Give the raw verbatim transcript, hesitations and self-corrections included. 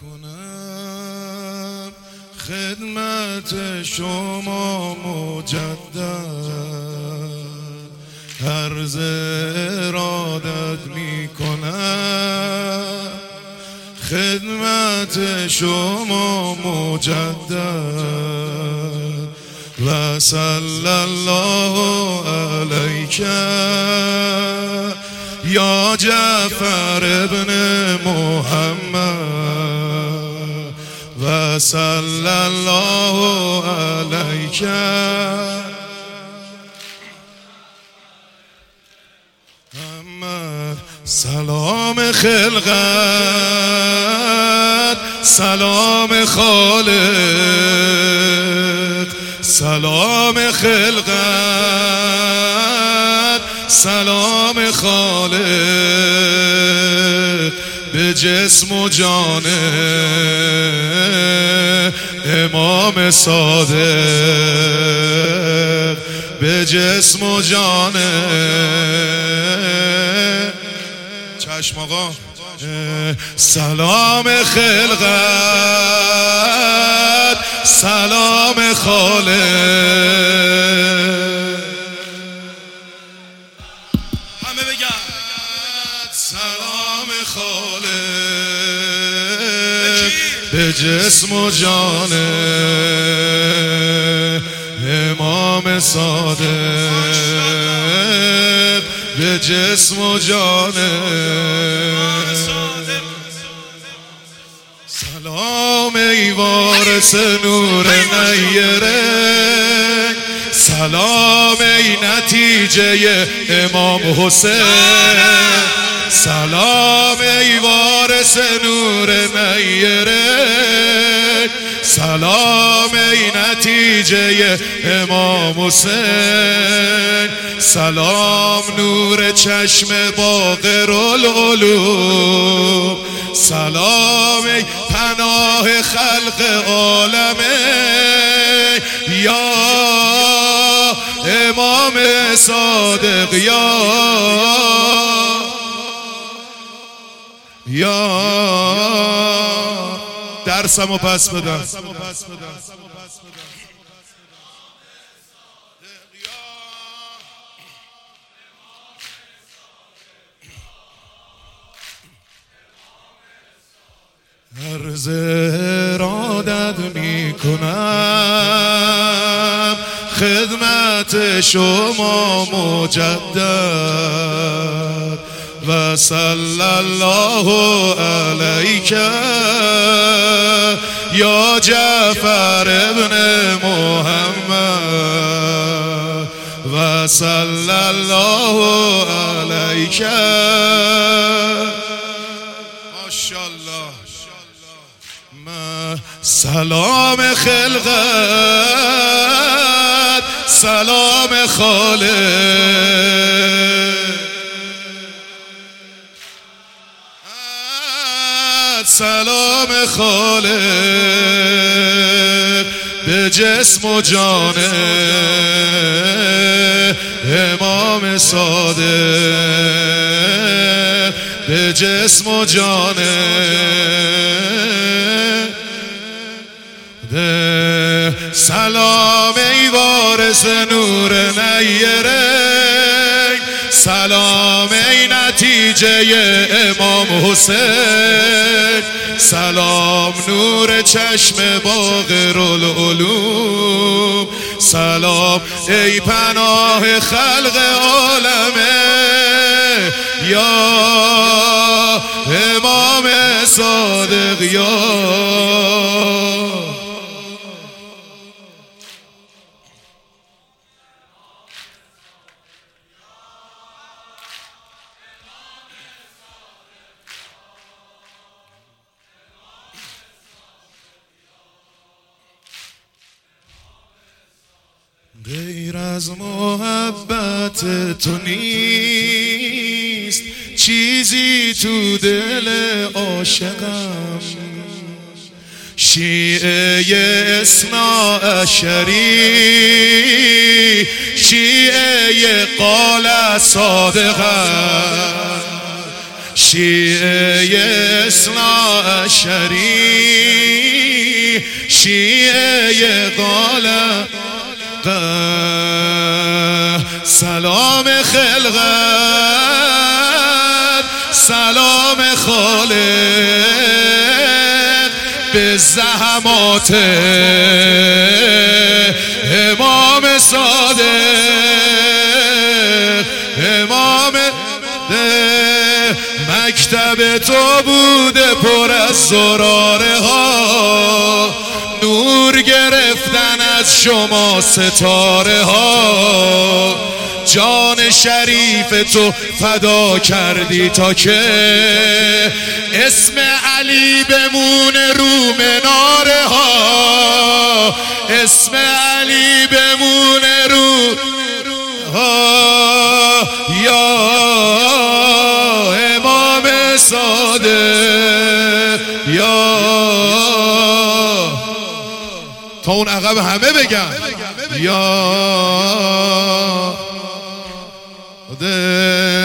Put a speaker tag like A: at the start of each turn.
A: میکنم خدمت شما مجدد، عرض ارادت میکنم خدمت شما مجدد و صلی الله علیک یا جعفر ابن محمد و صلی الله علیک. سلام خلقت، سلام خالق، سلام خلقت، سلام خالق، به جسم و جان امام صادق، به جسم و جان چشم آقا. سلام خلقت، سلام خالق، همه بگن سلام خالق، به جسم و جان امام صادق، به جسم و جان. سلام ای وارث نور نیرنگ، سلام ای نتیجه امام حسین، سلام ای وارث نور نیرنگ، سلام ای نتیجه امام حسین، سلام نور چشم باقرالعلوم، سلام ای پناه خلق عالمه یا امام صادق، یا یا درسمو پس بدم. عرض ارادت میکنم خدمت شما مجدد و صلی الله علیک یا جعفر ابن محمد و صلی الله علیک. ماشاءالله. سلام خلقت، سلام خالق، سلام خالق، به جسم و جان امام صادق، به جسم و جان. سلام ای وارث نور نیرنگ، سلام ای نتیجه امام حسین، سلام نور چشم باقرالعلوم، سلام ای پناه خلق عالمه یا امام صادق، یا غیر از محبت تو نیست چیزی تو دل عاشقم، شیعه اثنا عشری، شیعه قال صادقم، شیعه اصلاح شری، شیعه قاله سلام خلقت، سلام خالق به زحمات امام صادق، امام مکتب تو بوده پر از زراره ها، نور گرفتن از شما ستاره ها، جان شریف تو فدا کردی تا که اسم علی بمونه رو مناره ها، اسم علی بمونه رو ها، یا امام صادق، یا تا اون عقب همه بگن یا